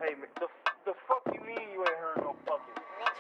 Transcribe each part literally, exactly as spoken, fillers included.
Hey, the, the fuck you mean you ain't heard no fucking?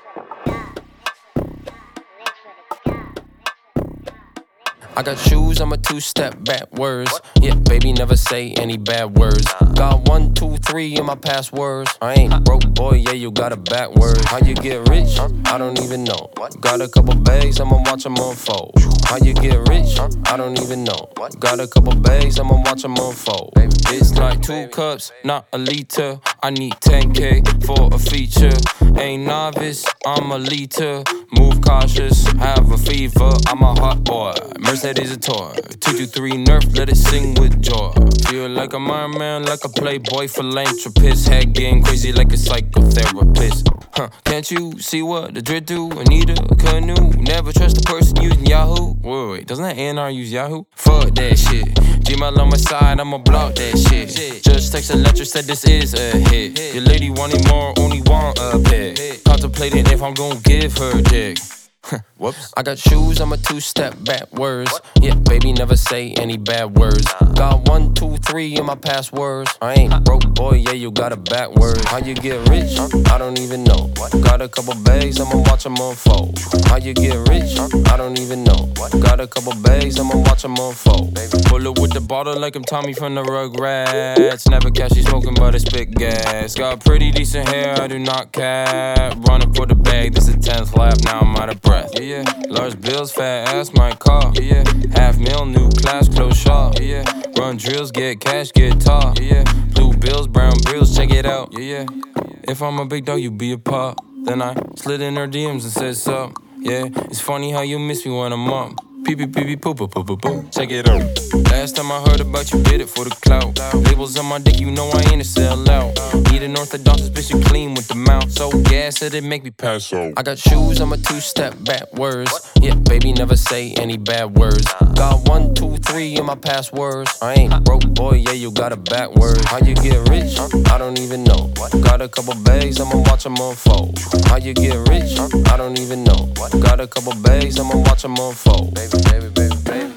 I got shoes, I'm a two-step backwards. Yeah, baby, never say any bad words. Got one, two, three in my passwords. I ain't broke, boy, yeah, you got it backwards. How you get rich? I don't even know. Got a couple bags, I'ma watch them unfold. How you get rich? I don't even know. Got a couple bags, I'ma watch them unfold. It's like two cups, not a liter. I need ten K for a feature. Ain't novice, I'm a leader. Move cautious, have a fever. I'm a hot boy. Mercedes a toy. two two three Nerf, let it sing with joy. Feel like a Iron Man, like a playboy philanthropist. Head getting crazy like a psychotherapist. Huh, can't you see what the dread do? Anita, canoe. Never trust a person using Yahoo. Wait, wait, doesn't that A N R use Yahoo? Fuck that shit. Gmail on my side, I'ma block that shit. Just text Electric, said this is a hit. Your lady wanted more, only want a pet. Contemplating if I'm gon' give her dick. Whoops. I got shoes, I'm a two-step backwards. Yeah, baby, never say any bad words. Got one, two, three in my passwords. I ain't broke, boy, yeah, you got it backwards. How you get rich? I don't even know. Got a couple bags, I'ma watch them unfold. How you get rich? I don't even know. Got a couple bags, I'ma watch them unfold. Pull up with the bottle like I'm Tommy from the Rugrats. Never catch you smoking, but I spit gas. Got pretty decent hair, I do not cap. Running for the bag, this is tenth lap, now I'm out of breath. Yeah, yeah. Large bills, fat ass, my car. Yeah, yeah. Half mil, new class, close shop. Yeah, yeah. Run drills, get cash, get taught. Yeah, yeah. Blue bills, brown bills, check it out. Yeah, yeah. If I'm a big dog, you be a pop. Then I slid in her D Ms and said sup. Yeah, it's funny how you miss me when I'm up. Pee pee pee pee poo poo poo poo poo. Check it out. Last time I heard about you, did it for the clout. Labels on my dick, you know I ain't a sellout. Need an orthodox, bitch, you clean with the mouth. So gas that it make me pass out. I got shoes, I'm a two-step backwards. Yeah, baby, never say any bad words. Got one, two, three in my passwords. I ain't broke, boy, yeah, you got it backwards. How you get rich? I don't even know. Got a couple bags, I'ma watch them unfold. How you get rich? I don't even know. Got a couple bags, I'ma watch them unfold. Baby, baby, baby, baby.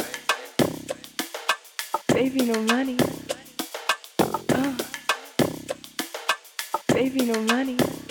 Baby, no money. Uh. Baby, no money.